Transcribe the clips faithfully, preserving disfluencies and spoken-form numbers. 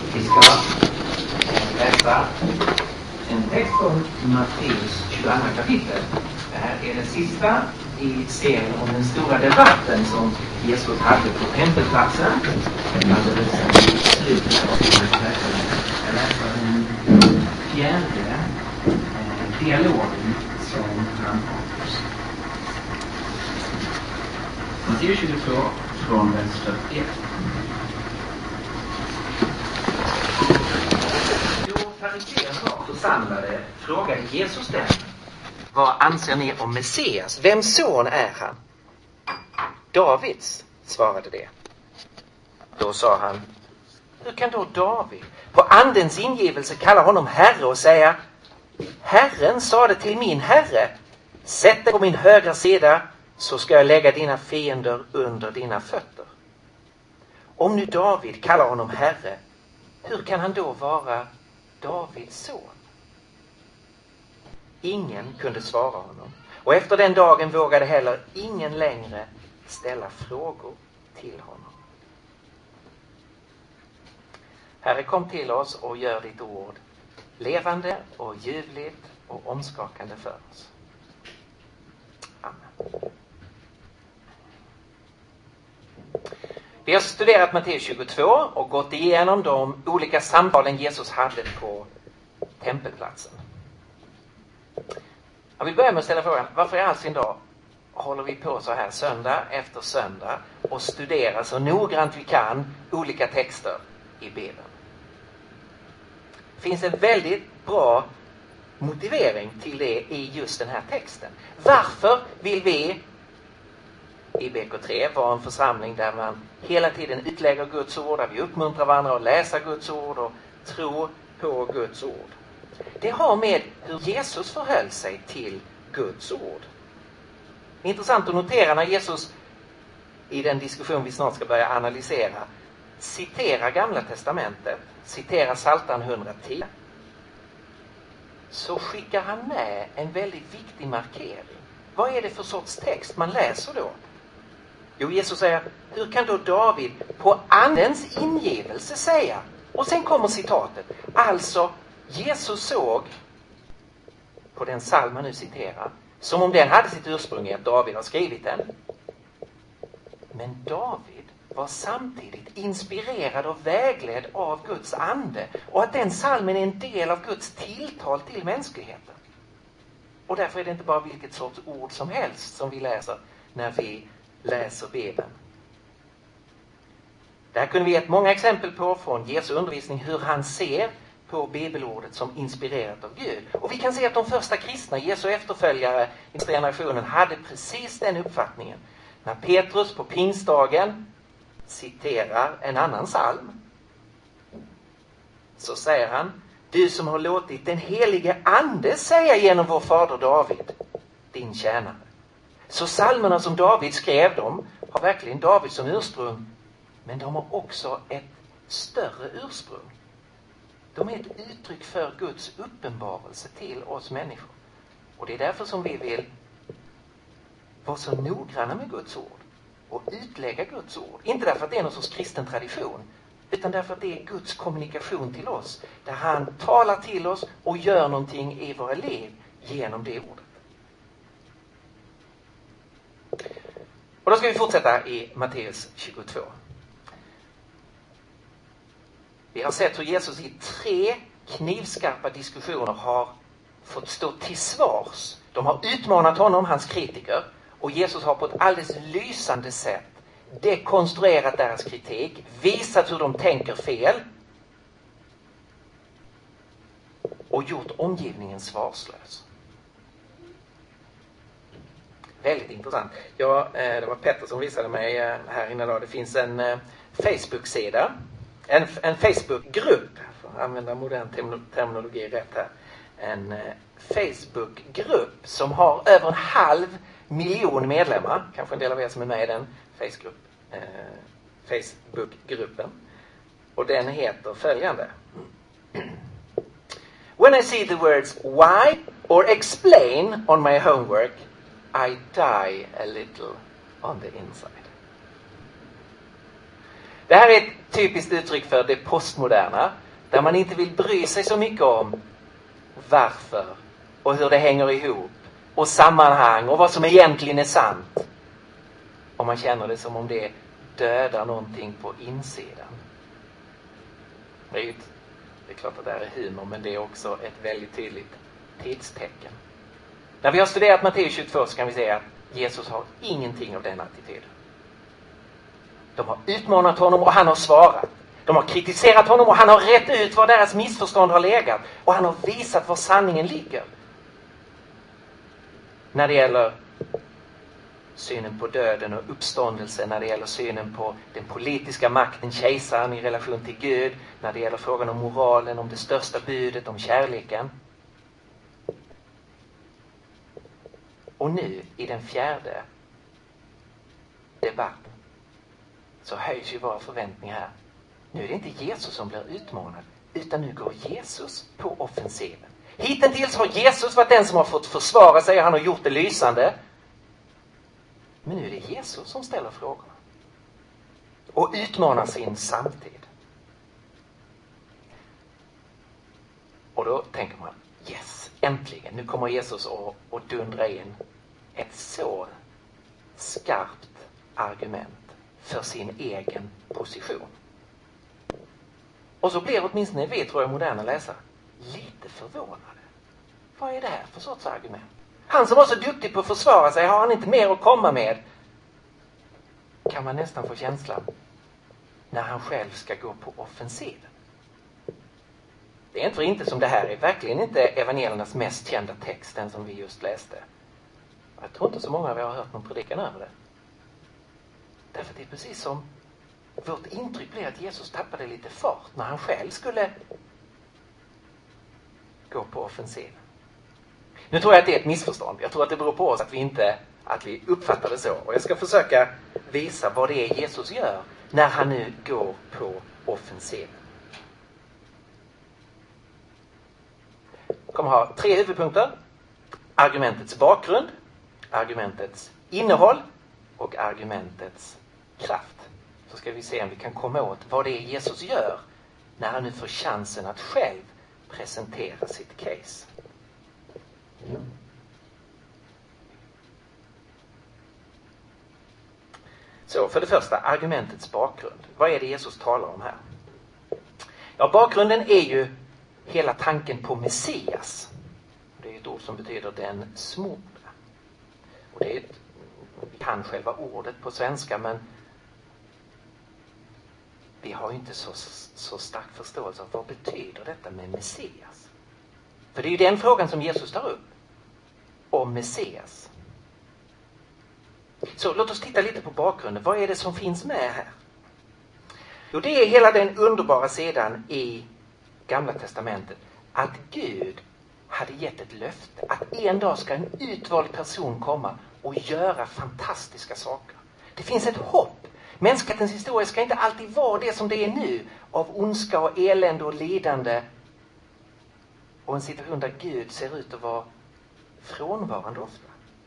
Vi ska läsa en text om Matteus tjugoandra kapitel. Det här är det sista i serien om den stora debatten som Jesus hade på tempelplatsen. Alldeles i slutet av sin verksamhet. Jag läser den fjärde eh, dialogen som han har. Matteus tjugotvå från vers fyrtioett. Då fariséerna var församlade frågade Jesus dem: vad anser ni om Messias? Vems son är han? Davids, svarade det. Då sa han: hur kan då David på andens ingivelse kalla honom herre och säga: Herren sade till min herre, sätt dig på min högra sida, så ska jag lägga dina fiender under dina fötter. Om nu David kallar honom herre, hur kan han då vara Davids son? Ingen kunde svara honom, och efter den dagen vågade heller ingen längre ställa frågor till honom. Herre, kom till oss och gör ditt ord levande och ljuvligt och omskakande för oss. Amen. Vi har studerat Matteus tjugotvå och gått igenom de olika samtalen Jesus hade på tempelplatsen. Jag vill börja med att ställa frågan: varför i all sin dag håller vi på så här söndag efter söndag och studerar så noggrant vi kan olika texter i Bibeln? Det finns en väldigt bra motivering till det i just den här texten. Varför vill vi i B K tre vara en församling där man hela tiden utlägger Guds ord, där vi uppmuntrar varandra att läsa Guds ord och tro på Guds ord? Det har med hur Jesus förhöll sig till Guds ord. Intressant att notera när Jesus i den diskussion vi snart ska börja analysera citerar Gamla testamentet, citerar Psaltaren hundratio, så skickar han med en väldigt viktig markering. Vad är det för sorts text man läser då? Jo, Jesus säger: hur kan då David på andens ingivelse säga? Och sen kommer citatet. Alltså, Jesus såg på den psalm man nu citerar som om den hade sitt ursprung i att David har skrivit den. Men David var samtidigt inspirerad och vägledd av Guds ande, och att den psalmen är en del av Guds tilltal till mänskligheten. Och därför är det inte bara vilket sorts ord som helst som vi läser när vi läser Bibeln. Det här kunde vi ge många exempel på från Jesu undervisning, hur han ser på bibelordet som inspirerat av Gud. Och vi kan se att de första kristna, Jesu efterföljare i generationen, hade precis den uppfattningen. När Petrus på pingstdagen citerar en annan psalm, så säger han: du som har låtit den helige ande säga genom vår fader David, din tjänare. Så psalmerna som David skrev, dem har verkligen David som ursprung, men de har också ett större ursprung. De är ett uttryck för Guds uppenbarelse till oss människor. Och det är därför som vi vill vara så noggranna med Guds ord och utlägga Guds ord. Inte därför att det är någon sorts kristen tradition, utan därför att det är Guds kommunikation till oss, där han talar till oss och gör någonting i våra liv genom det ordet. Och då ska vi fortsätta i Matteus tjugotvå. Vi har sett hur Jesus i tre knivskarpa diskussioner har fått stå till svars. De har utmanat honom, hans kritiker, och Jesus har på ett alldeles lysande sätt dekonstruerat deras kritik, visat hur de tänker fel och gjort omgivningen svarslös. Väldigt intressant. Ja, det var Petter som visade mig här innan idag. Det finns en Facebook-sida, en, en Facebook-grupp, för att använda modern terminologi rätt här, en Facebook-grupp som har över en halv miljon medlemmar. Kanske en del av er som är med i den Facebook, eh, Facebook-gruppen. Och den heter följande: When I see the words why or explain on my homework, I die a little on the inside. Det här är ett typiskt uttryck för det postmoderna, där man inte vill bry sig så mycket om varför och hur det hänger ihop och sammanhang och vad som egentligen är sant. Och man känner det som om det dödar någonting på insidan. Det är, ju, det är klart att det här är humor, men det är också ett väldigt tydligt tidstecken. När vi har studerat Matteus tjugotvå så kan vi se att Jesus har ingenting av den attityden. De har utmanat honom och han har svarat. De har kritiserat honom och han har rätt ut var deras missförstånd har legat. Och han har visat var sanningen ligger. När det gäller synen på döden och uppståndelse, när det gäller synen på den politiska makten, kejsaren i relation till Gud, när det gäller frågan om moralen, om det största budet, om kärleken. Och nu i den fjärde debatten så höjs ju våra förväntningar här. Nu är det inte Jesus som blir utmanad, utan nu går Jesus på offensiven. Hittills har Jesus varit den som har fått försvara sig och han har gjort det lysande. Men nu är det Jesus som ställer frågorna och utmanar sin samtid. Och då tänker man, yes, äntligen, nu kommer Jesus att, att dundra in ett så skarpt argument för sin egen position. Och så blir åtminstone vi, tror jag, moderna läsare lite förvånade. Vad är det här för sorts argument? Han som var så duktig på att försvara sig, har han inte mer att komma med? Kan man nästan få känslan när han själv ska gå på offensiven. Det är inte för inte som det här är verkligen inte evangeliernas mest kända text, den som vi just läste. Jag tror inte så många av er har hört någon predikan över det. Därför det är precis som vårt intryck blir att Jesus tappade lite fart när han själv skulle gå på offensiven. Nu tror jag att det är ett missförstånd. Jag tror att det beror på oss att vi inte att vi uppfattar det så. Och jag ska försöka visa vad det är Jesus gör när han nu går på offensiven. Jag kommer ha tre huvudpunkter. Argumentets bakgrund, argumentets innehåll och argumentets kraft. Så ska vi se om vi kan komma åt vad det är Jesus gör när han nu får chansen att själv presentera sitt case. Så för det första, argumentets bakgrund. Vad är det Jesus talar om här? Ja, bakgrunden är ju hela tanken på Messias. Det är ett ord som betyder den smorde. Och det är ett, vi kan själva ordet på svenska, men vi har ju inte så, så stark förståelse av vad betyder detta med Messias. För det är ju den frågan som Jesus tar upp. Om Messias. Så låt oss titta lite på bakgrunden. Vad är det som finns med här? Jo, det är hela den underbara sidan i Gamla testamentet. Att Gud hade gett ett löfte. Att en dag ska en utvald person komma och göra fantastiska saker. Det finns ett hopp. Mänsklighetens historia ska inte alltid vara det som det är nu. Av ondska och elände och lidande. Och en situation där Gud ser ut att vara frånvarande ofta.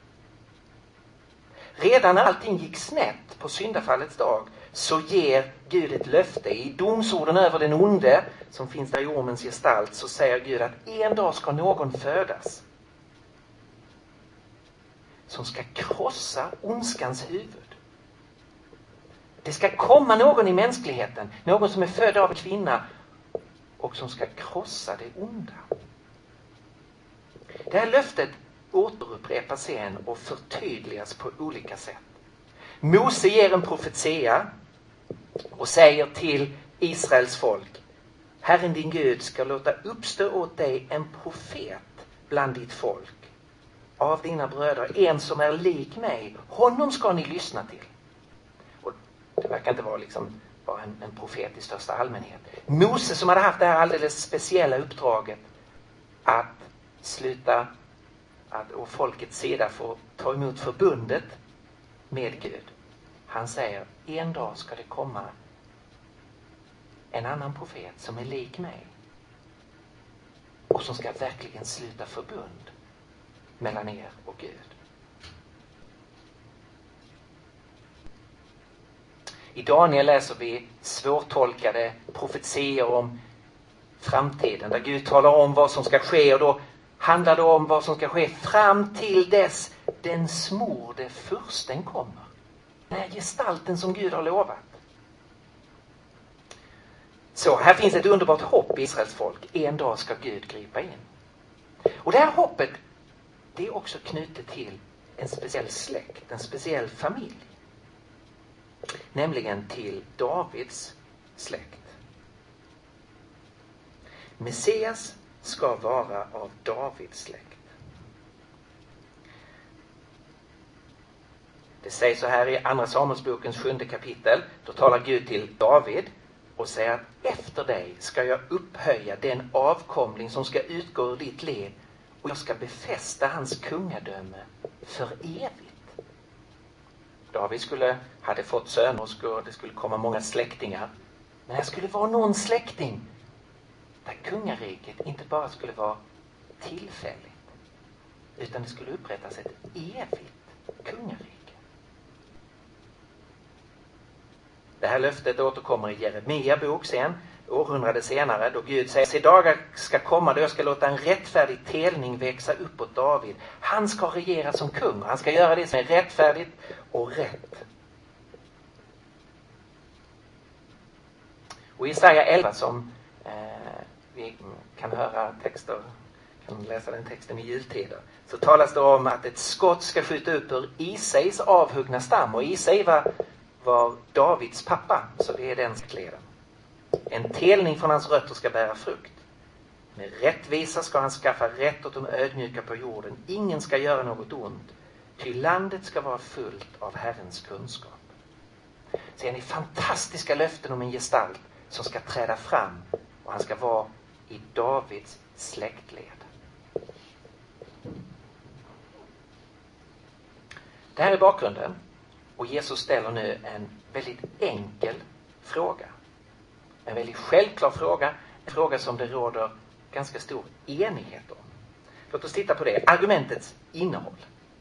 Redan när allting gick snett på syndafallets dag så ger Gud ett löfte. I domsorden över den onde som finns där i ormens gestalt så säger Gud att en dag ska någon födas som ska krossa ondskans huvud. Det ska komma någon i mänskligheten, någon som är född av kvinna och som ska krossa det onda. Det här löftet återupprepas sen och förtydligas på olika sätt. Mose ger en profetia och säger till Israels folk: Herren din Gud ska låta uppstå åt dig en profet bland ditt folk. Av dina bröder, en som är lik mig, honom ska ni lyssna till. Och det verkar inte vara liksom bara en, en profet i största allmänhet. Mose som hade haft det här alldeles speciella uppdraget att sluta att å folkets sida få ta emot förbundet med Gud. Han säger, en dag ska det komma en annan profet som är lik mig. Och som ska verkligen sluta förbund mellan er och Gud. I Daniel läser vi svårtolkade profetier om framtiden, där Gud talar om vad som ska ske, och då handlar det om vad som ska ske fram till dess den smorde fursten kommer. Den här gestalten som Gud har lovat. Så här finns ett underbart hopp i Israels folk. En dag ska Gud gripa in. Och det här hoppet, det är också knutet till en speciell släkt, en speciell familj. Nämligen till Davids släkt. Messias ska vara av Davids släkt. Det sägs så här i andra Samuelsbokens sjunde kapitel. Då talar Gud till David och säger att efter dig ska jag upphöja den avkomling som ska utgå ur ditt led, och jag ska befästa hans kungadöme för evigt. David skulle, hade fått söner och det skulle komma många släktingar. Men det skulle vara någon släkting där kungariket inte bara skulle vara tillfälligt, utan det skulle upprättas ett evigt kungarike. Det här löftet återkommer i Jeremia bok sen, århundrade senare, då Gud säger: se dagar ska komma då jag ska låta en rättfärdig telning växa upp åt David. Han ska regera som kung. Han ska göra det som är rättfärdigt och rätt. Och i Jesaja elva, som eh, vi kan höra texter, kan läsa den texten i jultider, så talas det om att ett skott ska skjuta upp ur Isais avhuggna stam. Och Isai var, var Davids pappa, så det är den släktleden. En telning från hans rötter ska bära frukt. Med rättvisa ska han skaffa rätt åt de ödmjuka på jorden. Ingen ska göra något ont, ty landet ska vara fullt av Herrens kunskap. Ser ni fantastiska löften om en gestalt som ska träda fram, och han ska vara i Davids släktled. Det här är bakgrunden, och Jesus ställer nu en väldigt enkel fråga. En väldigt självklar fråga, en fråga som det råder ganska stor enighet om. Låt oss titta på det. Argumentets innehåll.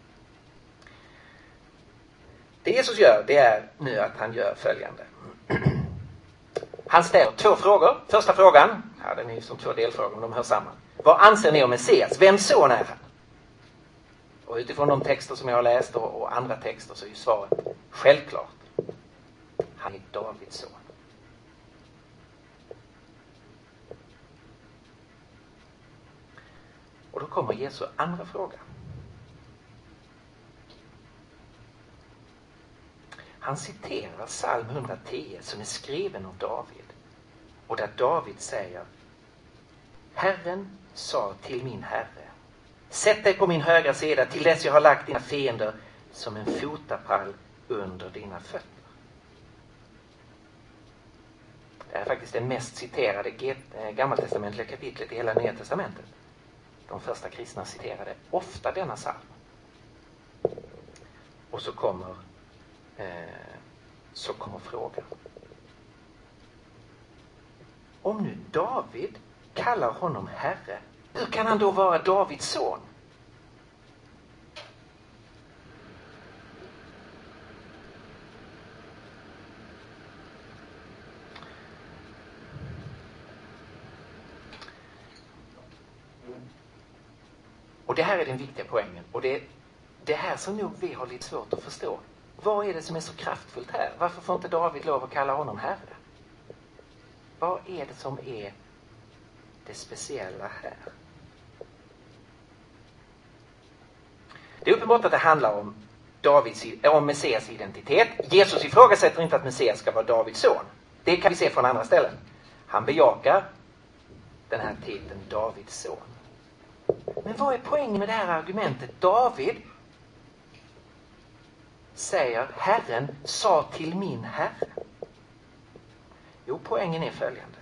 Det Jesus gör, det är nu att han gör följande. Han ställer två frågor. Första frågan, ja, den är som två delfrågor, men de hör samman. Vad anser ni om Messias? Vems son är han? Och utifrån de texter som jag har läst och, och andra texter så är ju svaret självklart. Han är Davids son. Och då kommer Jesu andra fråga. Han citerar psalm hundratio som är skriven av David. Och där David säger: Herren sa till min herre, sätt dig på min högra sida till dess jag har lagt dina fiender som en fotapall under dina fötter. Det är faktiskt det mest citerade gammaltestamentliga kapitlet i hela Nya testamentet. De första kristna citerade ofta denna psalm. Och så kommer eh, så kommer frågan. Om nu David kallar honom herre, hur kan han då vara Davids son? Och det här är den viktiga poängen. Och det är det här som nog vi har lite svårt att förstå. Vad är det som är så kraftfullt här? Varför får inte David lov att kalla honom herre? Vad är det som är det speciella här? Det är uppenbart att det handlar om, Davids, om Messias identitet. Jesus ifrågasätter inte att Messias ska vara Davids son. Det kan vi se från andra ställen. Han bejakar den här titeln Davids son. Men vad är poängen med det här argumentet? David säger: Herren sa till min herre. Jo, poängen är följande.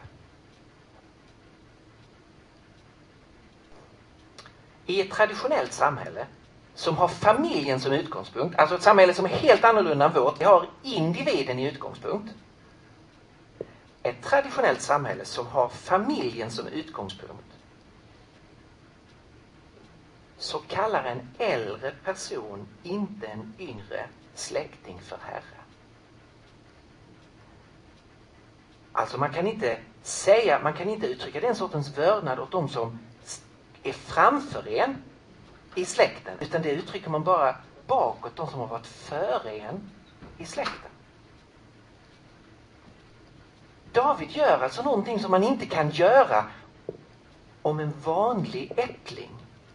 I ett traditionellt samhälle som har familjen som utgångspunkt, alltså ett samhälle som är helt annorlunda än vårt, vi har individen i utgångspunkt. Ett traditionellt samhälle som har familjen som utgångspunkt, så kallar en äldre person inte en yngre släkting för herre. Alltså man kan inte säga, man kan inte uttrycka den sortens vördnad åt de som är framför en i släkten. Utan det uttrycker man bara bakåt de som har varit före en i släkten. David gör alltså någonting som man inte kan göra om en vanlig ättling.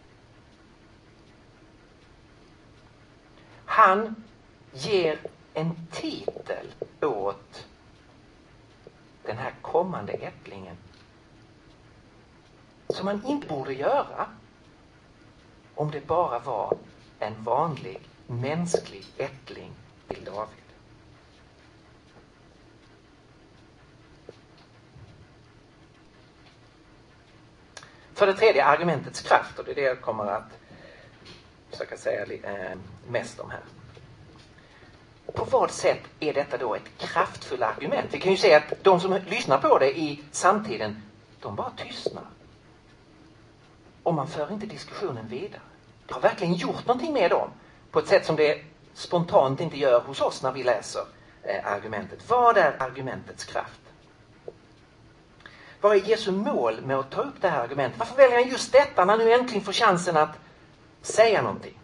Han ger en titel åt den här kommande ättlingen som man inte borde göra om det bara var en vanlig mänsklig ättling till David. För det tredje, argumentets kraft, och det är det jag kommer att försöka säga mest om här. På vad sätt är detta då ett kraftfullt argument? Vi kan ju säga att de som lyssnar på det i samtiden, de bara tystnar. Och man för inte diskussionen vidare. Det har verkligen gjort någonting med dem på ett sätt som det spontant inte gör hos oss när vi läser eh, argumentet. Vad är argumentets kraft? Vad är Jesu mål med att ta upp det här argumentet? Varför väljer han just detta när han nu äntligen får chansen att säga någonting?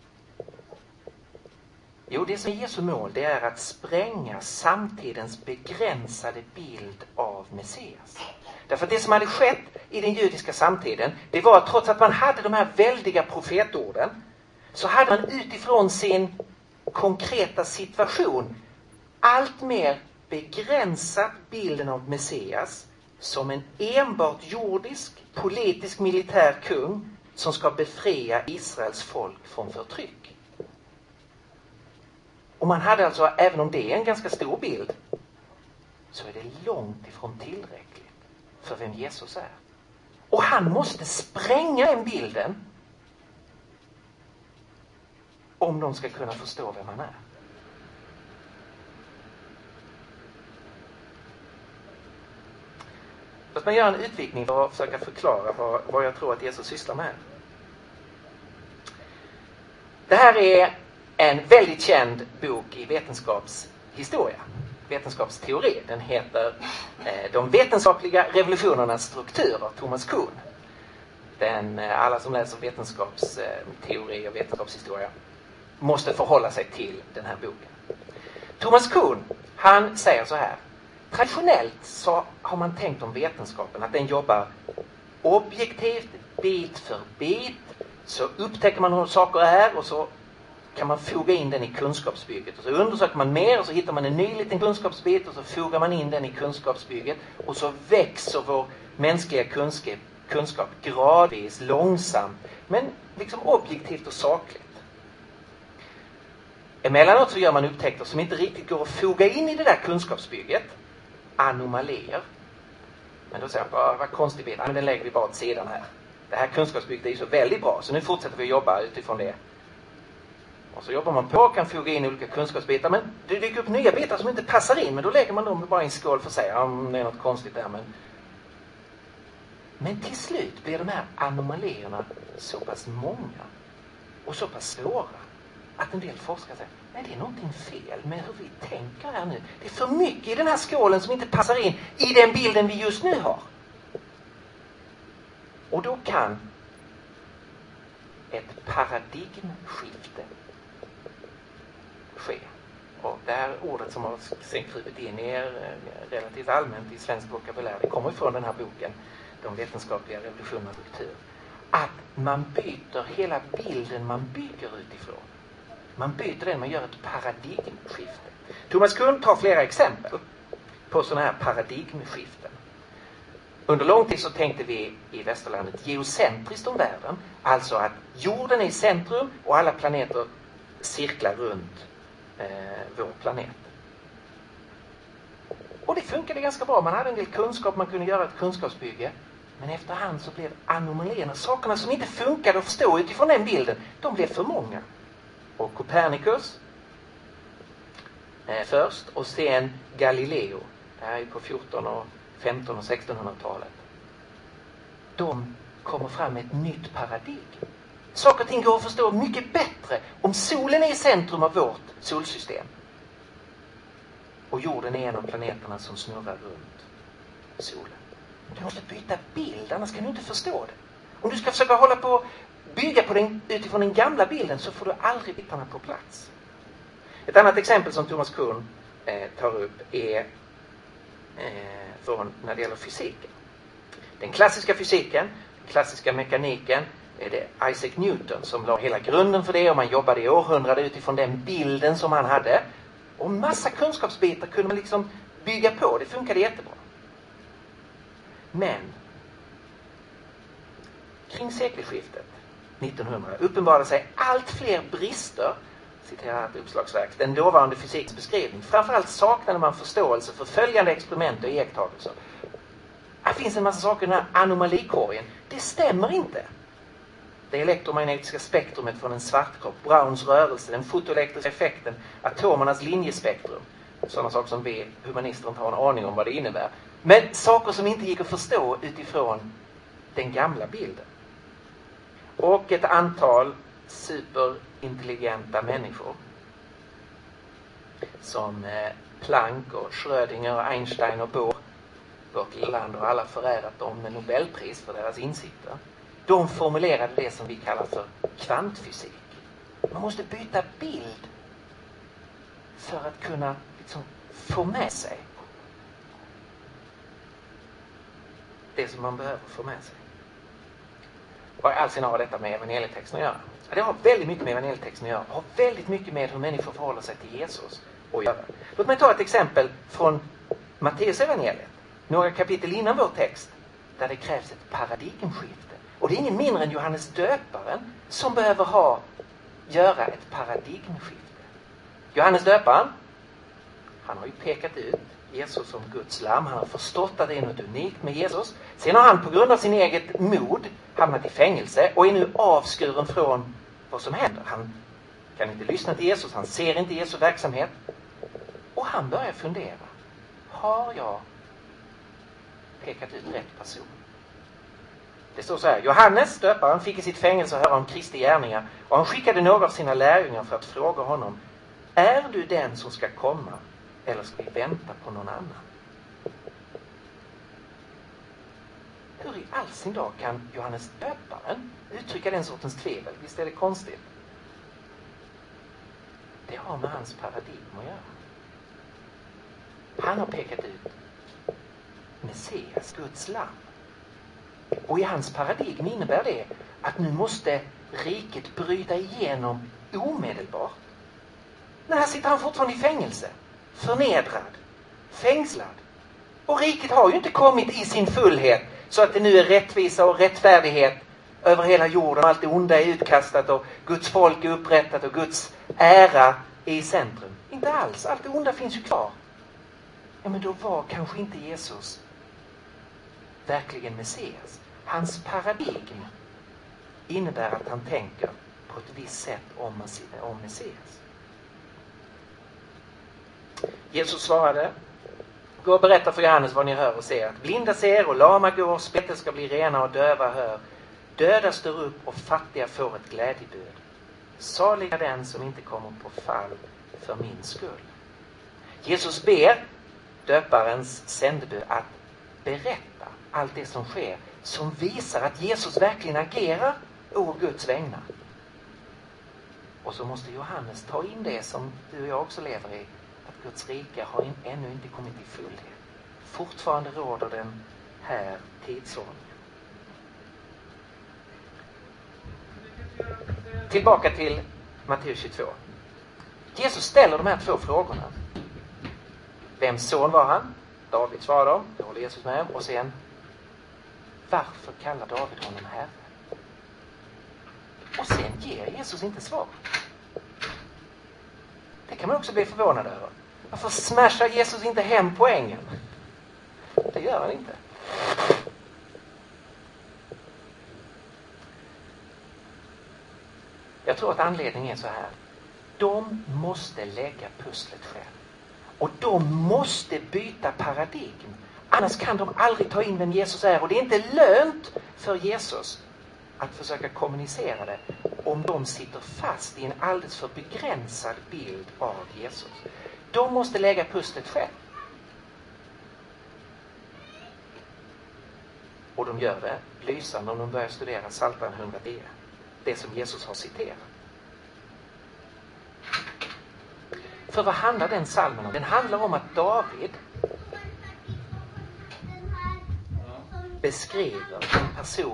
Jo, det som är Jesu mål, det är att spränga samtidens begränsade bild av Messias. Därför att det som hade skett i den judiska samtiden, det var att trots att man hade de här väldiga profetorden, så hade man utifrån sin konkreta situation allt mer begränsat bilden av Messias som en enbart jordisk, politisk, militär kung som ska befria Israels folk från förtryck. Och man hade alltså, även om det är en ganska stor bild, så är det långt ifrån tillräckligt för vem Jesus är. Och han måste spränga den bilden om de ska kunna förstå vem han är. Låt mig göra en utvikning för att försöka förklara vad, vad jag tror att Jesus sysslar med. Det här är en väldigt känd bok i vetenskapshistoria, vetenskapsteori. Den heter eh, De vetenskapliga revolutionernas struktur av Thomas Kuhn. Den, alla som läser vetenskapsteori och vetenskapshistoria måste förhålla sig till den här boken. Thomas Kuhn, han säger så här: traditionellt så har man tänkt om vetenskapen att den jobbar objektivt, bit för bit. Så upptäcker man hur saker är och så kan man foga in den i kunskapsbygget. Och så undersöker man mer och så hittar man en ny liten kunskapsbit och så fogar man in den i kunskapsbygget. Och så växer vår mänskliga kunskap, kunskap gradvis, långsamt, men liksom objektivt och sakligt. Emellanåt så gör man upptäckter som inte riktigt går att foga in i det där kunskapsbygget. Anomalier. Men då säger jag, vad konstigt bit. Men den lägger vi bara åt sidan här. Det här kunskapsbygget är ju så väldigt bra, så nu fortsätter vi jobba utifrån det. Och så jobbar man på och kan foga in olika kunskapsbitar, men det dyker upp nya bitar som inte passar in, men då lägger man dem bara i en skål för sig. Ja, det är något konstigt där, men... Men till slut blir de här anomalierna så pass många och så pass svåra att en del forskare säger, nej, det är någonting fel med hur vi tänker här nu. Det är för mycket i den här skålen som inte passar in i den bilden vi just nu har. Och då kan ett paradigmskifte ske. Och det här ordet som har sen krupit in är relativt allmänt i svensk vokabulär. Det kommer ifrån den här boken, De vetenskapliga revolutionernas struktur. Att man byter hela bilden man bygger utifrån. Man byter den, man gör ett paradigmskifte. Thomas Kuhn tar flera exempel på sådana här paradigmskiften. Under lång tid så tänkte vi i västerlandet geocentriskt om världen. Alltså att jorden är i centrum och alla planeter cirklar runt eh, vår planet. Och det funkade ganska bra. Man hade en del kunskap, man kunde göra ett kunskapsbygge. Men efterhand så blev anomalierna, sakerna som inte funkade att förstå utifrån den bilden, de blev för många. Och Copernicus eh, först och sen Galileo. Det här är på fjorton-, och femton- och sextonhundratalet. De kommer fram med ett nytt paradigm. Saker och ting går att förstå mycket bättre om solen är i centrum av vårt solsystem. Och jorden är en av planeterna som snurrar runt. solen. Du måste byta bild, annars kan du inte förstå det. Om du ska försöka hålla på bygga på den, utifrån den gamla bilden, så får du aldrig bitarna på plats. Ett annat exempel som Thomas Kuhn eh, tar upp är eh, från när det gäller fysiken. Den klassiska fysiken, den klassiska mekaniken, är det Isaac Newton som la hela grunden för det, och man jobbade i århundraden utifrån den bilden som han hade. Och massa kunskapsbitar kunde man liksom bygga på, det funkade jättebra. Men kring sekelskiftet nittonhundra uppenbarade sig allt fler brister, citerar ett uppslagsverk, den dåvarande fysikens beskrivning. Framförallt saknade man förståelse för följande experiment och iakttagelser. Här finns en massa saker i den här anomalikorgen. Det stämmer inte. Det elektromagnetiska spektrumet från en svartkropp, Browns rörelse, den fotoelektriska effekten, atomernas linjespektrum. Sådana saker som vi humanister inte har en aning om vad det innebär. Men saker som inte gick att förstå utifrån den gamla bilden. Och ett antal superintelligenta människor som Planck och Schrödinger och Einstein och Bohr, vårt land och alla förärat dem med Nobelpris för deras insikter. De formulerade det som vi kallar för kvantfysik. Man måste byta bild för att kunna liksom få med sig det som man behöver få med sig. Vad i all sin har detta med evangelietexten att göra? Det har väldigt mycket med evangelietexten att göra. Det har väldigt mycket med hur människor förhåller sig till Jesus att göra. Låt mig ta ett exempel från Matteus evangeliet. Några kapitel innan vår text. Där det krävs ett paradigmskifte. Och det är ingen mindre än Johannes döparen som behöver ha, göra ett paradigmskifte. Johannes döparen, han har ju pekat ut Jesus som Guds lamm. Han har förstått att det är något unikt med Jesus. Sen har han på grund av sin eget mod hamnat i fängelse och är nu avskuren från vad som händer. Han kan inte lyssna till Jesus, han ser inte Jesu verksamhet. Och han börjar fundera. Har jag pekat ut rätt person? Det står så här. Johannes döparen fick i sitt fängelse höra om Kristi gärningar, och han skickade några av sina lärjungar för att fråga honom: är du den som ska komma, eller ska vi vänta på någon annan? Hur i all sin dag kan Johannes döparen uttrycka den sortens tvivel? Visst är det konstigt? Det har med hans paradigm att göra. Han har pekat ut Messias, Guds lamm. Och i hans paradigm innebär det att nu måste riket bryta igenom omedelbart. Men här sitter han fortfarande i fängelse. Förnedrad. Fängslad. Och riket har ju inte kommit i sin fullhet, så att det nu är rättvisa och rättfärdighet över hela jorden. Allt det onda är utkastat och Guds folk är upprättat och Guds ära är i centrum. Inte alls. Allt det onda finns ju kvar. Ja, men då var kanske inte Jesus verkligen Messias. Hans paradigm innebär att han tänker på ett visst sätt om Messias. Jesus svarade: gå och berätta för Johannes vad ni hör och ser. Att blinda ser och lama går, spettel ska bli rena och döva hör. Döda står upp och fattiga får ett glädjebud. Salig är den som inte kommer på fall för min skull. Jesus ber döparens sändebud att berätta allt det som sker, som visar att Jesus verkligen agerar å Guds vägnar. Och så måste Johannes ta in det som du och jag också lever i, att Guds rike har ännu inte kommit i fullhet. Fortfarande råder den här tidsordningen. Tillbaka till Matteus tjugotvå. Jesus ställer de här två frågorna. Vems son var han? David svarar dem, det håller Jesus med. Och sen, varför kallar David honom herre? Och sen ger Jesus inte svar. Det kan man också bli förvånad över. Varför smashar Jesus inte hem poängen? Det gör han inte. Jag tror att anledningen är så här. De måste lägga pusslet själv. Och de måste byta paradigm. Annars kan de aldrig ta in vem Jesus är. Och det är inte lönt för Jesus att försöka kommunicera det om de sitter fast i en alldeles för begränsad bild av Jesus. De måste lägga pusslet själv. Och de gör det lysande om de börjar studera Psaltaren hundratio. Det som Jesus har citerat. För vad handlar den psalmen om? Den handlar om att David beskriver en person